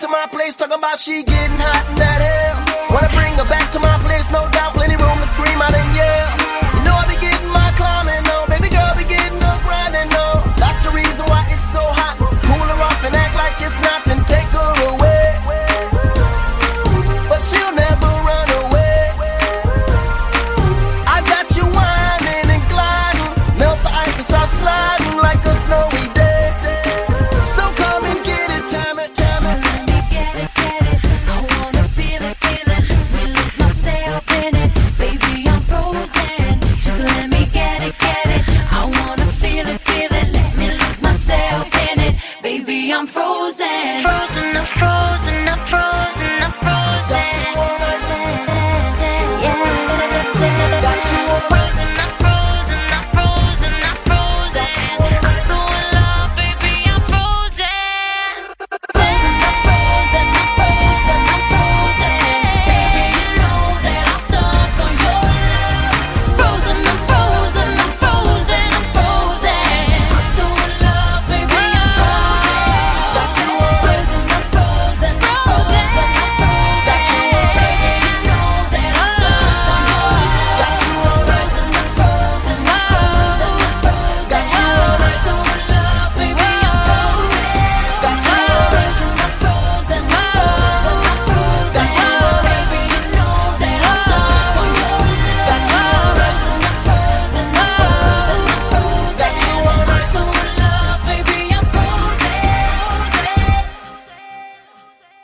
to my place, talking about she getting hot in that hell. Wanna bring her back to my place, no doubt, plenty room to scream out and yell. You know I be getting my climbing, no, baby girl be getting the grinding, no. That's the reason why it's so hot. Cool her off and act like it's not, and take her away. But she'll never run away. I got you whining and gliding, melt the ice and start sliding like a snowy day. So come and get it, time it, time it. Let me get it, get it. I wanna feel it, feel it. Lose myself in it. Baby, I'm frozen. Just let me get it, get it. I wanna feel it, feel it. Let me lose myself in it. Baby, I'm frozen. Frozen, I'm frozen, I'm frozen.